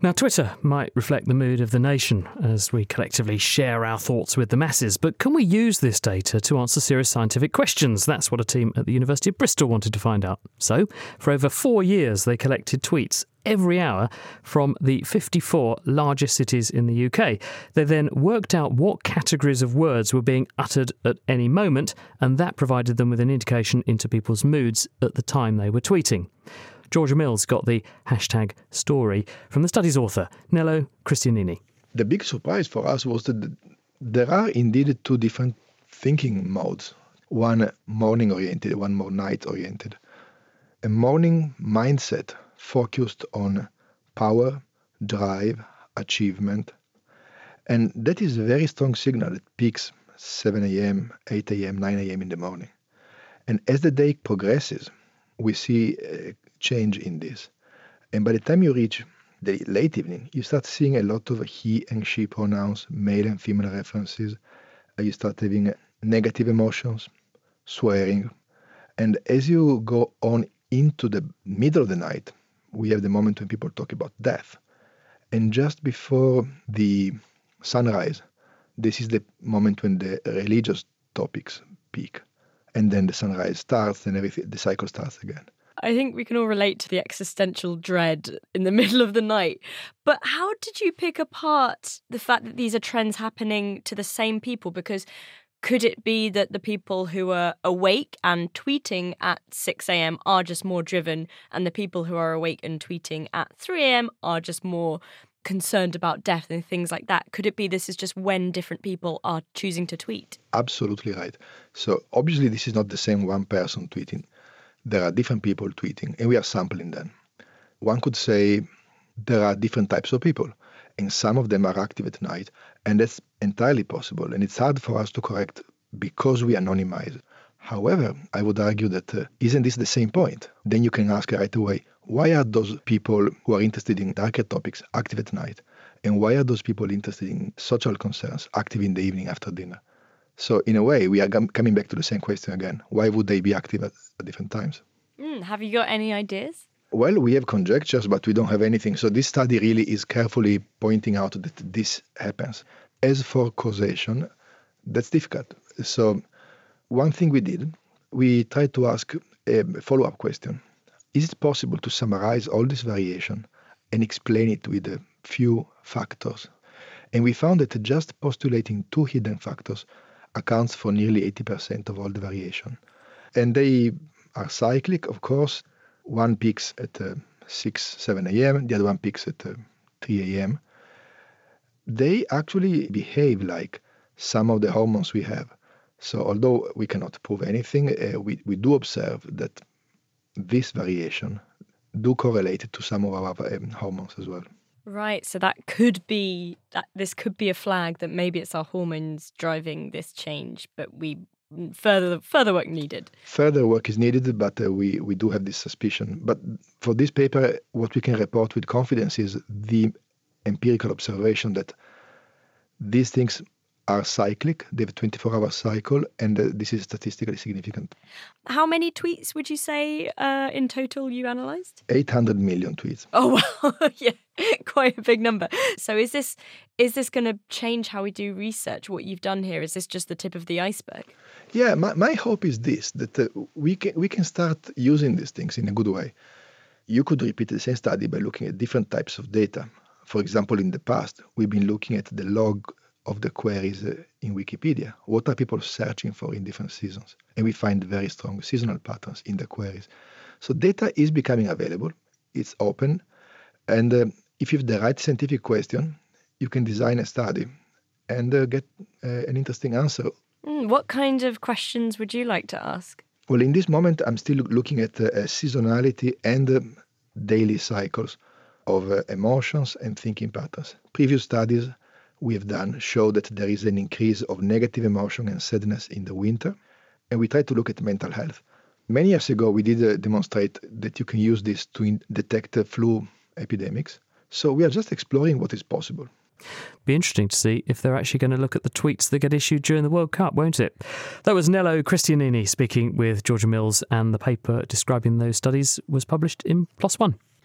Now, Twitter might reflect the mood of the nation as we collectively share our thoughts with the masses, but can we use this data to answer serious scientific questions? That's what a team at the University of Bristol wanted to find out. So, for over 4 years, they collected tweets every hour from the 54 largest cities in the UK. They then worked out what categories of words were being uttered at any moment, and that provided them with an indication into people's moods at the time they were tweeting. Georgia Mills got the hashtag story from the study's author, Nello Christianini. The big surprise for us was that there are indeed two different thinking modes. One morning-oriented, one more night-oriented. A morning mindset focused on power, drive, achievement. And that is a very strong signal that peaks 7 a.m., 8 a.m., 9 a.m. in the morning. And as the day progresses, we see a change in this. And by the time you reach the late evening, you start seeing a lot of he and she pronouns, male and female references. You start having negative emotions, swearing. And as you go on into the middle of the night, we have the moment when people talk about death. And just before the sunrise, this is the moment when the religious topics peak. And then the sunrise starts and everything, the cycle starts again. I think we can all relate to the existential dread in the middle of the night. But how did you pick apart the fact that these are trends happening to the same people? Because could it be that the people who are awake and tweeting at 6 a.m. are just more driven, and the people who are awake and tweeting at 3 a.m. are just more concerned about death and things like that? Could it be this is just when different people are choosing to tweet? Absolutely right. So obviously this is not the same one person tweeting. There are different people tweeting, and we are sampling them. One could say there are different types of people, and some of them are active at night, and that's entirely possible, and it's hard for us to correct because we anonymize. However, I would argue that isn't this the same point? Then you can ask right away, why are those people who are interested in darker topics active at night? And why are those people interested in social concerns active in the evening after dinner? So in a way, we are coming back to the same question again. Why would they be active at different times? Have you got any ideas? Well, we have conjectures, but we don't have anything. So this study really is carefully pointing out that this happens. As for causation, that's difficult. So one thing we did, we tried to ask a follow-up question. Is it possible to summarize all this variation and explain it with a few factors? And we found that just postulating two hidden factors accounts for nearly 80% of all the variation. And they are cyclic, of course. One peaks at 6, 7 a.m., the other one peaks at 3 a.m. They actually behave like some of the hormones we have. So although we cannot prove anything, we do observe that this variation do correlate to some of our hormones as well. Right, so this could be a flag that maybe it's our hormones driving this change, but further work needed. Further work is needed, but we do have this suspicion. But for this paper, what we can report with confidence is the empirical observation that these things are cyclic. They have a 24-hour cycle, and this is statistically significant. How many tweets would you say in total you analysed? 800 million tweets. Oh, wow. Yeah, quite a big number. So is this going to change how we do research, what you've done here? Is this just the tip of the iceberg? Yeah, my hope is this, that we can start using these things in a good way. You could repeat the same study by looking at different types of data. For example, in the past, we've been looking at the log of the queries in Wikipedia. What are people searching for in different seasons? And we find very strong seasonal patterns in the queries. So data is becoming available. It's open. And if you have the right scientific question, you can design a study and get an interesting answer. What kind of questions would you like to ask? Well, in this moment, I'm still looking at seasonality and daily cycles of emotions and thinking patterns. Previous studies we have done show that there is an increase of negative emotion and sadness in the winter, and we try to look at mental health. Many years ago, we did demonstrate that you can use this to detect flu epidemics. So we are just exploring what is possible. Be interesting to see if they're actually going to look at the tweets that get issued during the World Cup, won't it? That was Nello Christianini speaking with Georgia Mills, and the paper describing those studies was published in PLOS ONE.